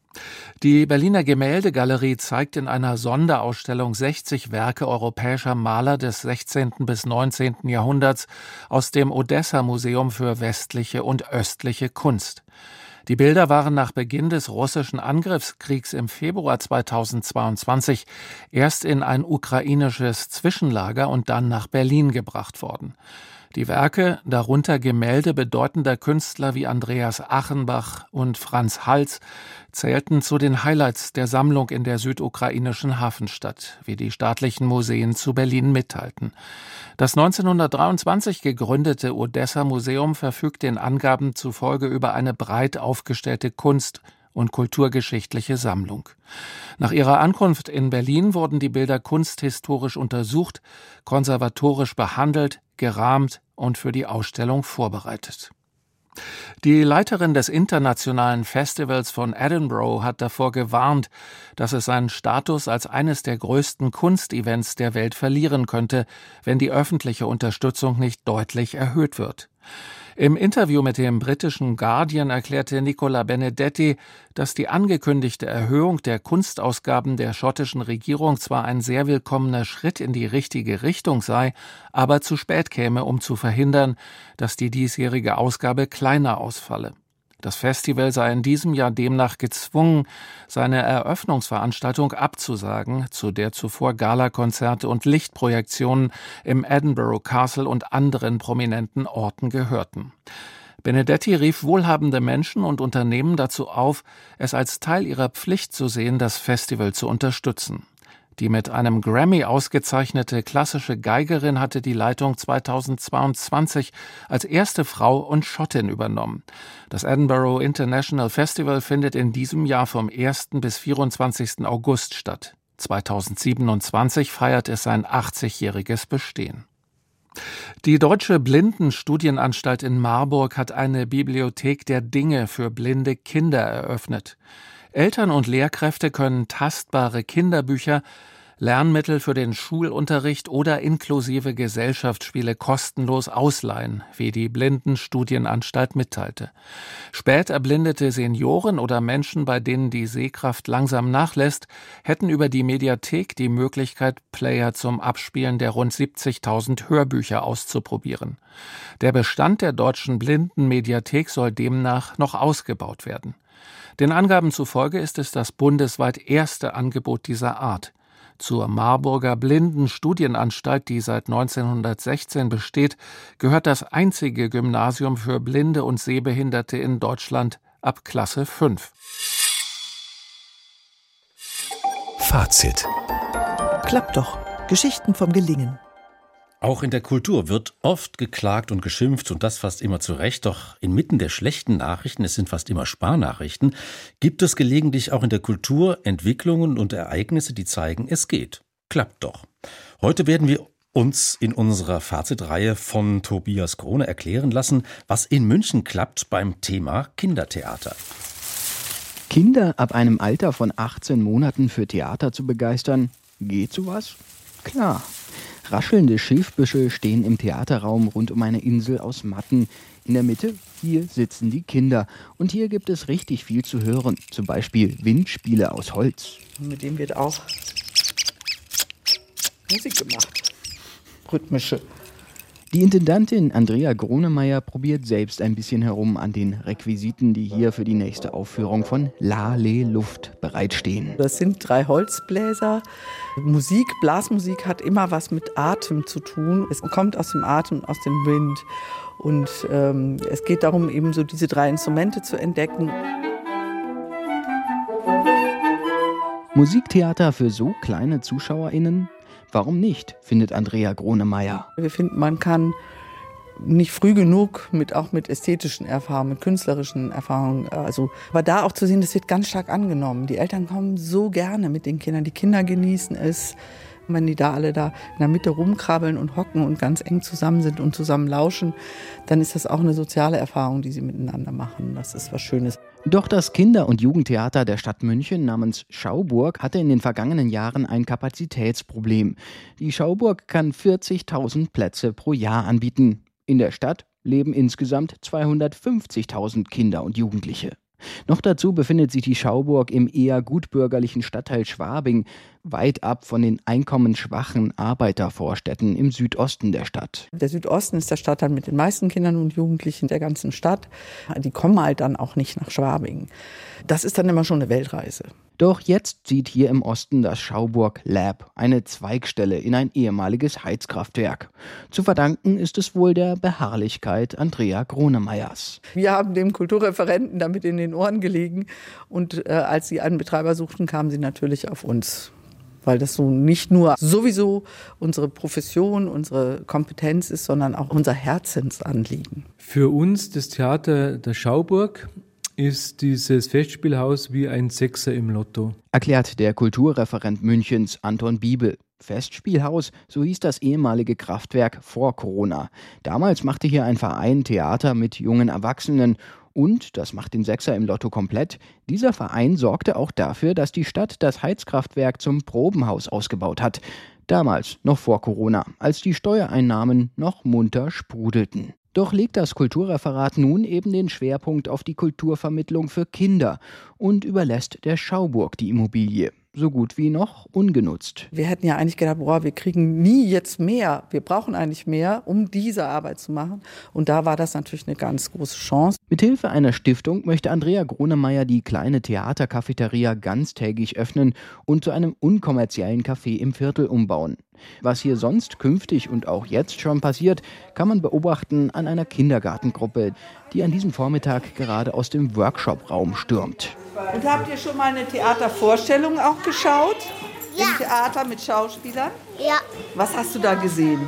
Die Berliner Gemäldegalerie zeigt in einer Sonderausstellung sechzig Werke europäischer Maler des sechzehnten bis neunzehnten Jahrhunderts aus dem Odessa-Museum für westliche und östliche Kunst. Die Bilder waren nach Beginn des russischen Angriffskriegs im Februar zweitausendzweiundzwanzig erst in ein ukrainisches Zwischenlager und dann nach Berlin gebracht worden. Die Werke, darunter Gemälde bedeutender Künstler wie Andreas Achenbach und Franz Hals, zählten zu den Highlights der Sammlung in der südukrainischen Hafenstadt, wie die staatlichen Museen zu Berlin mitteilten. Das neunzehnhundertdreiundzwanzig gegründete Odessa-Museum verfügt den Angaben zufolge über eine breit aufgestellte Kunst- und kulturgeschichtliche Sammlung. Nach ihrer Ankunft in Berlin wurden die Bilder kunsthistorisch untersucht, konservatorisch behandelt, gerahmt und für die Ausstellung vorbereitet. Die Leiterin des internationalen Festivals von Edinburgh hat davor gewarnt, dass es seinen Status als eines der größten Kunstevents der Welt verlieren könnte, wenn die öffentliche Unterstützung nicht deutlich erhöht wird. Im Interview mit dem britischen Guardian erklärte Nicola Benedetti, dass die angekündigte Erhöhung der Kunstausgaben der schottischen Regierung zwar ein sehr willkommener Schritt in die richtige Richtung sei, aber zu spät käme, um zu verhindern, dass die diesjährige Ausgabe kleiner ausfalle. Das Festival sei in diesem Jahr demnach gezwungen, seine Eröffnungsveranstaltung abzusagen, zu der zuvor Galakonzerte und Lichtprojektionen im Edinburgh Castle und anderen prominenten Orten gehörten. Benedetti rief wohlhabende Menschen und Unternehmen dazu auf, es als Teil ihrer Pflicht zu sehen, das Festival zu unterstützen. Die mit einem Grammy ausgezeichnete klassische Geigerin hatte die Leitung zweitausendzweiundzwanzig als erste Frau und Schottin übernommen. Das Edinburgh International Festival findet in diesem Jahr vom ersten bis vierundzwanzigsten August statt. zweitausendsiebenundzwanzig feiert es sein achtzigjähriges Bestehen. Die Deutsche Blindenstudienanstalt in Marburg hat eine Bibliothek der Dinge für blinde Kinder eröffnet. Eltern und Lehrkräfte können tastbare Kinderbücher, Lernmittel für den Schulunterricht oder inklusive Gesellschaftsspiele kostenlos ausleihen, wie die Blindenstudienanstalt mitteilte. Spät erblindete Senioren oder Menschen, bei denen die Sehkraft langsam nachlässt, hätten über die Mediathek die Möglichkeit, Player zum Abspielen der rund siebzigtausend Hörbücher auszuprobieren. Der Bestand der deutschen Blindenmediathek soll demnach noch ausgebaut werden. Den Angaben zufolge ist es das bundesweit erste Angebot dieser Art. Zur Marburger Blindenstudienanstalt, die seit neunzehnhundertsechzehn besteht, gehört das einzige Gymnasium für Blinde und Sehbehinderte in Deutschland ab Klasse fünf. Fazit. Klappt doch. Geschichten vom Gelingen. Auch in der Kultur wird oft geklagt und geschimpft und das fast immer zu Recht. Doch inmitten der schlechten Nachrichten, es sind fast immer Sparnachrichten, gibt es gelegentlich auch in der Kultur Entwicklungen und Ereignisse, die zeigen, es geht. Klappt doch. Heute werden wir uns in unserer Fazitreihe von Tobias Krone erklären lassen, was in München klappt beim Thema Kindertheater. Kinder ab einem Alter von achtzehn Monaten für Theater zu begeistern, geht sowas? Klar. Raschelnde Schilfbüsche stehen im Theaterraum rund um eine Insel aus Matten. In der Mitte, hier sitzen die Kinder. Und hier gibt es richtig viel zu hören. Zum Beispiel Windspiele aus Holz. Mit dem wird auch Musik gemacht. Rhythmische. Die Intendantin Andrea Gronemeyer probiert selbst ein bisschen herum an den Requisiten, die hier für die nächste Aufführung von La Le Luft bereitstehen. Das sind drei Holzbläser. Musik, Blasmusik hat immer was mit Atem zu tun. Es kommt aus dem Atem, aus dem Wind. Und ähm, es geht darum, eben so diese drei Instrumente zu entdecken. Musiktheater für so kleine ZuschauerInnen? Warum nicht, findet Andrea Gronemeyer. Wir finden, man kann nicht früh genug mit auch mit ästhetischen Erfahrungen, mit künstlerischen Erfahrungen, also, aber da auch zu sehen, das wird ganz stark angenommen. Die Eltern kommen so gerne mit den Kindern, die Kinder genießen es. Wenn die da alle da in der Mitte rumkrabbeln und hocken und ganz eng zusammen sind und zusammen lauschen, dann ist das auch eine soziale Erfahrung, die sie miteinander machen. Das ist was Schönes. Doch das Kinder- und Jugendtheater der Stadt München namens Schauburg hatte in den vergangenen Jahren ein Kapazitätsproblem. Die Schauburg kann vierzigtausend Plätze pro Jahr anbieten. In der Stadt leben insgesamt zweihundertfünfzigtausend Kinder und Jugendliche. Noch dazu befindet sich die Schauburg im eher gutbürgerlichen Stadtteil Schwabing, weit ab von den einkommensschwachen Arbeitervorstädten im Südosten der Stadt. Der Südosten ist der Stadtteil mit den meisten Kindern und Jugendlichen der ganzen Stadt. Die kommen halt dann auch nicht nach Schwabing. Das ist dann immer schon eine Weltreise. Doch jetzt zieht hier im Osten das Schauburg Lab, eine Zweigstelle in ein ehemaliges Heizkraftwerk. Zu verdanken ist es wohl der Beharrlichkeit Andrea Gronemeyers. Wir haben dem Kulturreferenten damit in den Ohren gelegen und äh, als sie einen Betreiber suchten, kamen sie natürlich auf uns. Weil das so nicht nur sowieso unsere Profession, unsere Kompetenz ist, sondern auch unser Herzensanliegen. Für uns, das Theater der Schauburg, ist dieses Festspielhaus wie ein Sechser im Lotto. Erklärt der Kulturreferent Münchens Anton Biebel. Festspielhaus, so hieß das ehemalige Kraftwerk vor Corona. Damals machte hier ein Verein Theater mit jungen Erwachsenen. Und, das macht den Sechser im Lotto komplett, dieser Verein sorgte auch dafür, dass die Stadt das Heizkraftwerk zum Probenhaus ausgebaut hat. Damals, noch vor Corona, als die Steuereinnahmen noch munter sprudelten. Doch legt das Kulturreferat nun eben den Schwerpunkt auf die Kulturvermittlung für Kinder und überlässt der Schauburg die Immobilie. So gut wie noch ungenutzt. Wir hätten ja eigentlich gedacht, boah, wir kriegen nie jetzt mehr. Wir brauchen eigentlich mehr, um diese Arbeit zu machen. Und da war das natürlich eine ganz große Chance. Mithilfe einer Stiftung möchte Andrea Gronemeyer die kleine Theatercafeteria ganztägig öffnen und zu einem unkommerziellen Café im Viertel umbauen. Was hier sonst künftig und auch jetzt schon passiert, kann man beobachten an einer Kindergartengruppe, die an diesem Vormittag gerade aus dem Workshop-Raum stürmt. Und habt ihr schon mal eine Theatervorstellung auch geschaut? Ja. Im Theater mit Schauspielern? Ja. Was hast du da gesehen?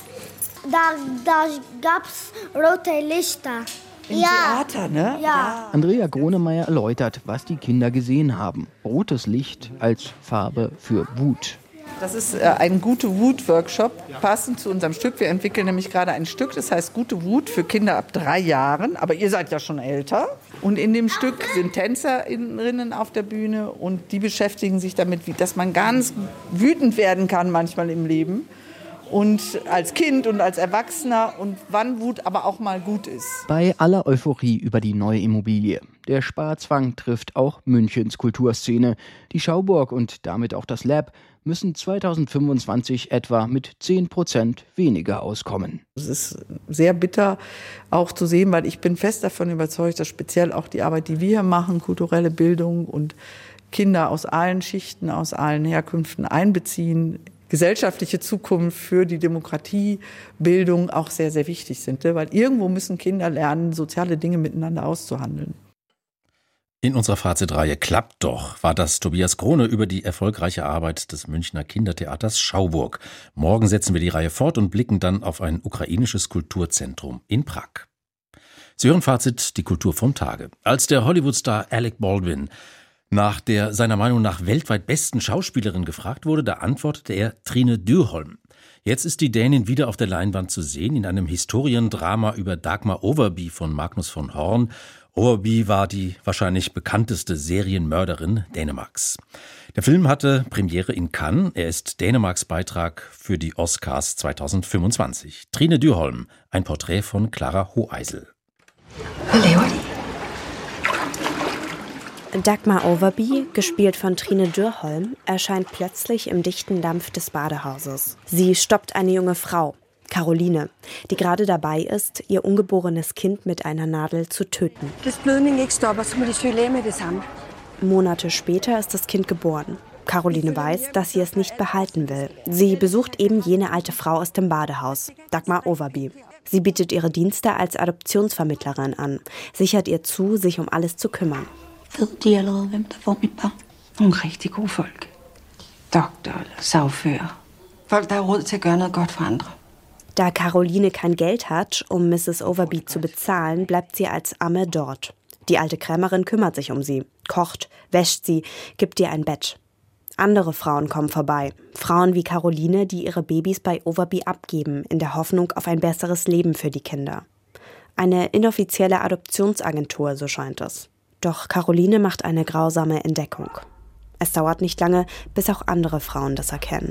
Da, da gab es rote Lichter. Im ja. Theater, ne? Ja. Andrea Gronemeyer erläutert, was die Kinder gesehen haben. Rotes Licht als Farbe für Wut. Das ist äh, ein Gute-Wut-Workshop, passend zu unserem Stück. Wir entwickeln nämlich gerade ein Stück, das heißt Gute Wut für Kinder ab drei Jahren. Aber ihr seid ja schon älter. Und in dem Stück sind Tänzerinnen auf der Bühne und die beschäftigen sich damit, wie, dass man ganz wütend werden kann manchmal im Leben. und als Kind und als Erwachsener und wann Wut aber auch mal gut ist. Bei aller Euphorie über die neue Immobilie. Der Sparzwang trifft auch Münchens Kulturszene. Die Schauburg und damit auch das Lab müssen zweitausendfünfundzwanzig etwa mit zehn Prozent weniger auskommen. Es ist sehr bitter auch zu sehen, weil ich bin fest davon überzeugt, dass speziell auch die Arbeit, die wir hier machen, kulturelle Bildung und Kinder aus allen Schichten, aus allen Herkünften einbeziehen, gesellschaftliche Zukunft für die Demokratiebildung auch sehr, sehr wichtig sind. Weil irgendwo müssen Kinder lernen, soziale Dinge miteinander auszuhandeln. In unserer Fazitreihe Klappt doch war das Tobias Krone über die erfolgreiche Arbeit des Münchner Kindertheaters Schauburg. Morgen setzen wir die Reihe fort und blicken dann auf ein ukrainisches Kulturzentrum in Prag. Sie hören Fazit, die Kultur vom Tage. Als der Hollywood-Star Alec Baldwin nach der seiner Meinung nach weltweit besten Schauspielerin gefragt wurde, da antwortete er Trine Dyrholm. Jetzt ist die Dänin wieder auf der Leinwand zu sehen in einem Historiendrama über Dagmar Overby von Magnus von Horn. Overby war die wahrscheinlich bekannteste Serienmörderin Dänemarks. Der Film hatte Premiere in Cannes. Er ist Dänemarks Beitrag für die Oscars zweitausendfünfundzwanzig. Trine Dyrholm, ein Porträt von Clara Hoheisel. Dagmar Overby, gespielt von Trine Dyrholm, erscheint plötzlich im dichten Dampf des Badehauses. Sie stoppt eine junge Frau, Caroline, die gerade dabei ist, ihr ungeborenes Kind mit einer Nadel zu töten. Monate später ist das Kind geboren. Caroline weiß, dass sie es nicht behalten will. Sie besucht eben jene alte Frau aus dem Badehaus, Dagmar Overby. Sie bietet ihre Dienste als Adoptionsvermittlerin an, sichert ihr zu, sich um alles zu kümmern. Ved de allerede, hvem der får mit barn? Nogle rigtig gode folk. Doktor eller sagfører. Folk, der har råd til at gøre noget godt for andre. Da Caroline kein Geld hat, um Misses Overby zu bezahlen, bleibt sie als Amme dort. Die alte Krämerin kümmert sich um sie, kocht, wäscht sie, gibt ihr ein Bett. Andere Frauen kommen vorbei. Frauen wie Caroline, die ihre Babys bei Overby abgeben, in der Hoffnung auf ein besseres Leben für die Kinder. Eine inoffizielle Adoptionsagentur, so scheint es. Doch Caroline macht eine grausame Entdeckung. Es dauert nicht lange, bis auch andere Frauen das erkennen.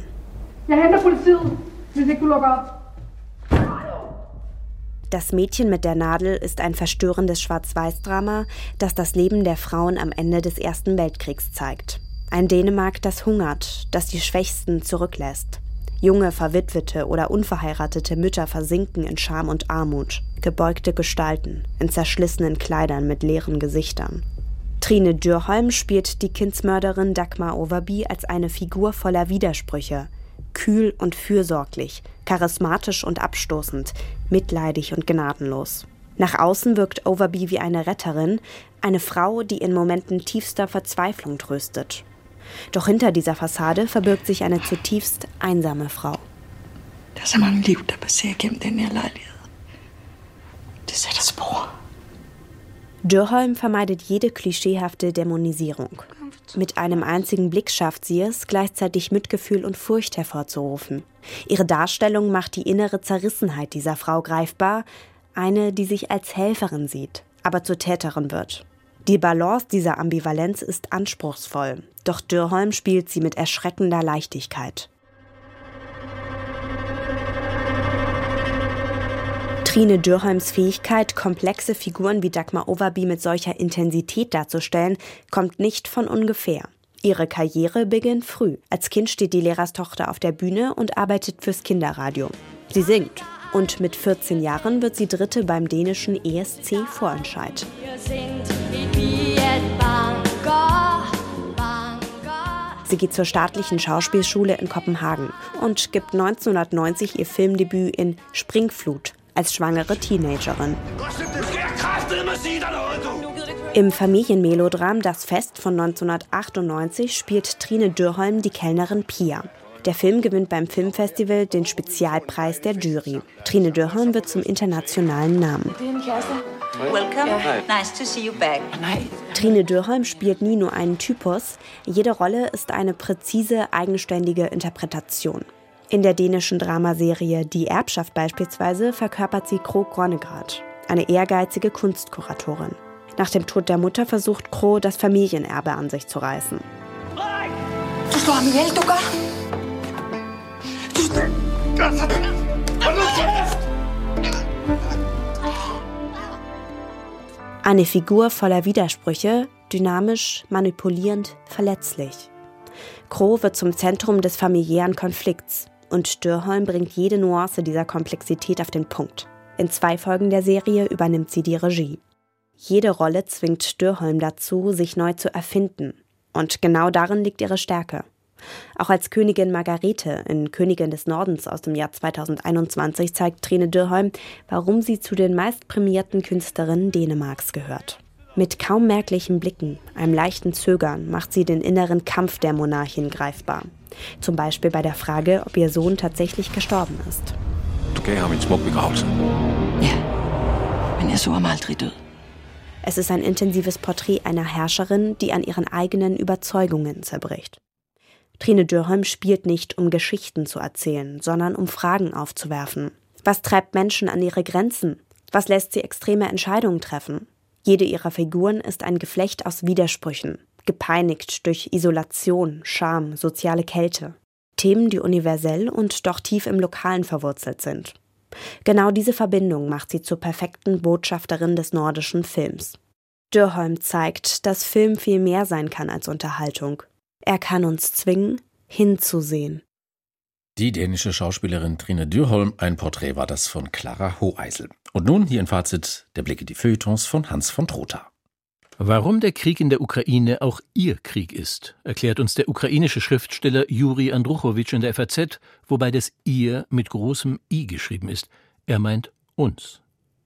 Das Mädchen mit der Nadel ist ein verstörendes Schwarz-Weiß-Drama, das das Leben der Frauen am Ende des Ersten Weltkriegs zeigt. Ein Dänemark, das hungert, das die Schwächsten zurücklässt. Junge, verwitwete oder unverheiratete Mütter versinken in Scham und Armut. Gebeugte Gestalten, in zerschlissenen Kleidern mit leeren Gesichtern. Trine Dyrholm spielt die Kindsmörderin Dagmar Overby als eine Figur voller Widersprüche. Kühl und fürsorglich, charismatisch und abstoßend, mitleidig und gnadenlos. Nach außen wirkt Overby wie eine Retterin, eine Frau, die in Momenten tiefster Verzweiflung tröstet. Doch hinter dieser Fassade verbirgt sich eine zutiefst einsame Frau. Der er så mange liv, der passerer gennem den her lejlighed. Det sætter spor. Dyrholm vermeidet jede klischeehafte Dämonisierung. Mit einem einzigen Blick schafft sie es, gleichzeitig Mitgefühl und Furcht hervorzurufen. Ihre Darstellung macht die innere Zerrissenheit dieser Frau greifbar, eine, die sich als Helferin sieht, aber zur Täterin wird. Die Balance dieser Ambivalenz ist anspruchsvoll, doch Dyrholm spielt sie mit erschreckender Leichtigkeit. Trine Dyrholms Fähigkeit, komplexe Figuren wie Dagmar Overby mit solcher Intensität darzustellen, kommt nicht von ungefähr. Ihre Karriere beginnt früh. Als Kind steht die Lehrerstochter auf der Bühne und arbeitet fürs Kinderradio. Sie singt. Und mit vierzehn Jahren wird sie Dritte beim dänischen E S C-Vorentscheid. Sie geht zur staatlichen Schauspielschule in Kopenhagen und gibt neunzehnhundertneunzig ihr Filmdebüt in Springflut als schwangere Teenagerin. Im Familienmelodram Das Fest von neunzehnhundertachtundneunzig spielt Trine Dyrholm die Kellnerin Pia. Der Film gewinnt beim Filmfestival den Spezialpreis der Jury. Trine Dyrholm wird zum internationalen Namen. Welcome. Nice to see you back. Trine Dyrholm spielt nie nur einen Typus. Jede Rolle ist eine präzise, eigenständige Interpretation. In der dänischen Dramaserie Die Erbschaft beispielsweise verkörpert sie Gro Grønnegaard, eine ehrgeizige Kunstkuratorin. Nach dem Tod der Mutter versucht Gro, das Familienerbe an sich zu reißen. Du slår ham ihjel, du gør. Eine Figur voller Widersprüche, dynamisch, manipulierend, verletzlich. Krogh wird zum Zentrum des familiären Konflikts und Dürrholm bringt jede Nuance dieser Komplexität auf den Punkt. In zwei Folgen der Serie übernimmt sie die Regie. Jede Rolle zwingt Dürrholm dazu, sich neu zu erfinden. Und genau darin liegt ihre Stärke. Auch als Königin Margarete in Königin des Nordens aus dem Jahr zweitausendeinundzwanzig zeigt Trine Dürrholm, warum sie zu den meistprämierten Künstlerinnen Dänemarks gehört. Mit kaum merklichen Blicken, einem leichten Zögern macht sie den inneren Kampf der Monarchin greifbar. Zum Beispiel bei der Frage, ob ihr Sohn tatsächlich gestorben ist. Du gav ham en smuk begravelse. Ja, men jeg så ham aldrig død. Es ist ein intensives Porträt einer Herrscherin, die an ihren eigenen Überzeugungen zerbricht. Trine Dürrholm spielt nicht, um Geschichten zu erzählen, sondern um Fragen aufzuwerfen. Was treibt Menschen an ihre Grenzen? Was lässt sie extreme Entscheidungen treffen? Jede ihrer Figuren ist ein Geflecht aus Widersprüchen, gepeinigt durch Isolation, Scham, soziale Kälte. Themen, die universell und doch tief im Lokalen verwurzelt sind. Genau diese Verbindung macht sie zur perfekten Botschafterin des nordischen Films. Dürrholm zeigt, dass Film viel mehr sein kann als Unterhaltung. Er kann uns zwingen, hinzusehen. Die dänische Schauspielerin Trine Dürrholm, ein Porträt war das von Clara Hoheisel. Und nun hier ein Fazit, der Blick in die Feuilletons von Hans von Trotha. Warum der Krieg in der Ukraine auch ihr Krieg ist, erklärt uns der ukrainische Schriftsteller Juri Andruchowitsch in der F A Z, wobei das ihr mit großem I geschrieben ist. Er meint uns.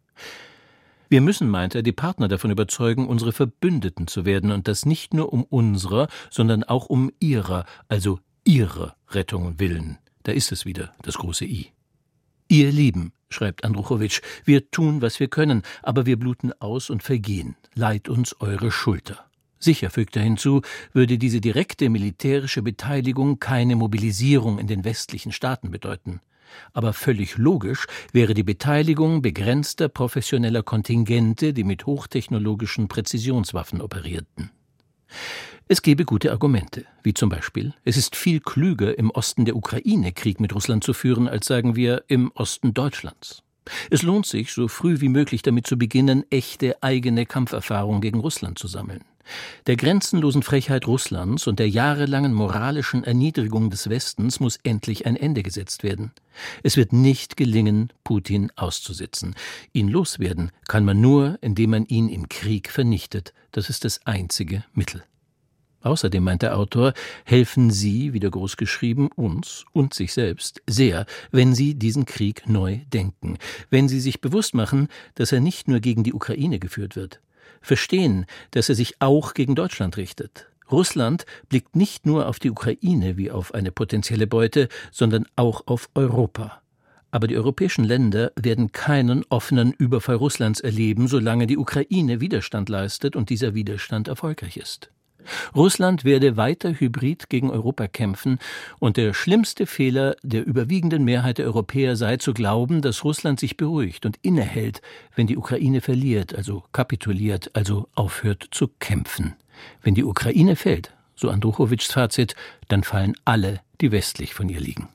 Wir müssen, meint er, die Partner davon überzeugen, unsere Verbündeten zu werden und das nicht nur um unserer, sondern auch um ihrer, also ihrer Rettung willen. Da ist es wieder, das große I. Ihr Lieben, schreibt Andruchowitsch, wir tun, was wir können, aber wir bluten aus und vergehen. Leiht uns eure Schulter. Sicher, fügt er hinzu, würde diese direkte militärische Beteiligung keine Mobilisierung in den westlichen Staaten bedeuten. Aber völlig logisch wäre die Beteiligung begrenzter professioneller Kontingente, die mit hochtechnologischen Präzisionswaffen operierten. Es gäbe gute Argumente, wie zum Beispiel, es ist viel klüger, im Osten der Ukraine Krieg mit Russland zu führen, als, sagen wir, im Osten Deutschlands. Es lohnt sich, so früh wie möglich damit zu beginnen, echte eigene Kampferfahrung gegen Russland zu sammeln. Der grenzenlosen Frechheit Russlands und der jahrelangen moralischen Erniedrigung des Westens muss endlich ein Ende gesetzt werden. Es wird nicht gelingen, Putin auszusitzen. Ihn loswerden kann man nur, indem man ihn im Krieg vernichtet. Das ist das einzige Mittel. Außerdem, meint der Autor, helfen Sie, wieder groß geschrieben, uns und sich selbst sehr, wenn Sie diesen Krieg neu denken, wenn Sie sich bewusst machen, dass er nicht nur gegen die Ukraine geführt wird. Verstehen, dass er sich auch gegen Deutschland richtet. Russland blickt nicht nur auf die Ukraine wie auf eine potenzielle Beute, sondern auch auf Europa. Aber die europäischen Länder werden keinen offenen Überfall Russlands erleben, solange die Ukraine Widerstand leistet und dieser Widerstand erfolgreich ist. Russland werde weiter hybrid gegen Europa kämpfen und der schlimmste Fehler der überwiegenden Mehrheit der Europäer sei zu glauben, dass Russland sich beruhigt und innehält, wenn die Ukraine verliert, also kapituliert, also aufhört zu kämpfen. Wenn die Ukraine fällt, so Andruchowitschs Fazit, dann fallen alle, die westlich von ihr liegen.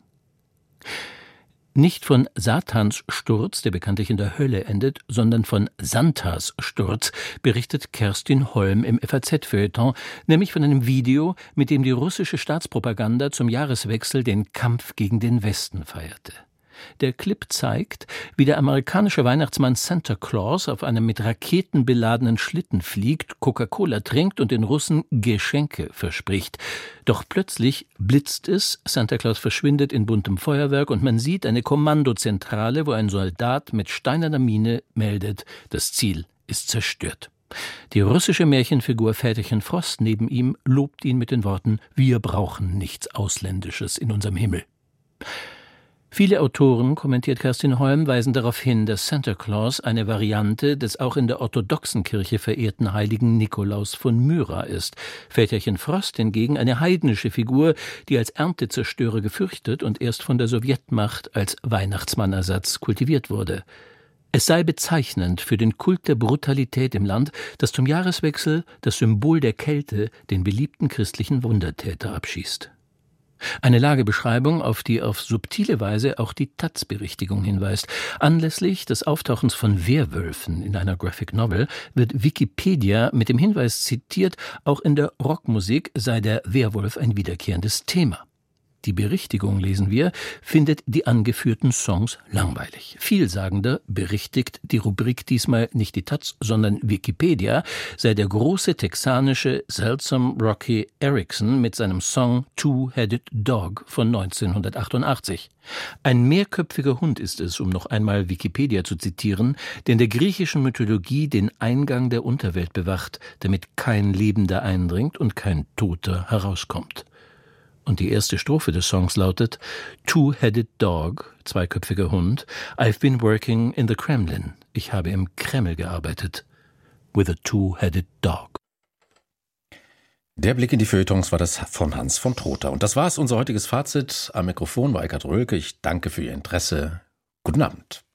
Nicht von Satans Sturz, der bekanntlich in der Hölle endet, sondern von Santas Sturz, berichtet Kerstin Holm im F A Z-Feuilleton, nämlich von einem Video, mit dem die russische Staatspropaganda zum Jahreswechsel den Kampf gegen den Westen feierte. Der Clip zeigt, wie der amerikanische Weihnachtsmann Santa Claus auf einem mit Raketen beladenen Schlitten fliegt, Coca-Cola trinkt und den Russen Geschenke verspricht. Doch plötzlich blitzt es, Santa Claus verschwindet in buntem Feuerwerk und man sieht eine Kommandozentrale, wo ein Soldat mit steinerner Miene meldet, das Ziel ist zerstört. Die russische Märchenfigur Väterchen Frost neben ihm lobt ihn mit den Worten: Wir brauchen nichts Ausländisches in unserem Himmel. Viele Autoren, kommentiert Kerstin Holm, weisen darauf hin, dass Santa Claus eine Variante des auch in der orthodoxen Kirche verehrten heiligen Nikolaus von Myra ist. Väterchen Frost hingegen eine heidnische Figur, die als Erntezerstörer gefürchtet und erst von der Sowjetmacht als Weihnachtsmannersatz kultiviert wurde. Es sei bezeichnend für den Kult der Brutalität im Land, dass zum Jahreswechsel das Symbol der Kälte den beliebten christlichen Wundertäter abschießt. Eine Lagebeschreibung, auf die auf subtile Weise auch die Taz-Berichtigung hinweist. Anlässlich des Auftauchens von Werwölfen in einer Graphic Novel wird Wikipedia mit dem Hinweis zitiert, auch in der Rockmusik sei der Werwolf ein wiederkehrendes Thema. Die Berichtigung, lesen wir, findet die angeführten Songs langweilig. Vielsagender berichtigt die Rubrik diesmal nicht die Taz, sondern Wikipedia, sei der große texanische Seltsam Rocky Erickson mit seinem Song Two-Headed Dog von neunzehnhundertachtundachtzig. Ein mehrköpfiger Hund ist es, um noch einmal Wikipedia zu zitieren, der in der griechischen Mythologie den Eingang der Unterwelt bewacht, damit kein Lebender eindringt und kein Toter herauskommt. Und die erste Strophe des Songs lautet Two-Headed Dog, zweiköpfiger Hund, I've been working in the Kremlin. Ich habe im Kreml gearbeitet. With a two-headed dog. Der Blick in die Feuilletons war das von Hans von Trotha. Und das war's, unser heutiges Fazit. Am Mikrofon war Eckhard Rölke. Ich danke für Ihr Interesse. Guten Abend.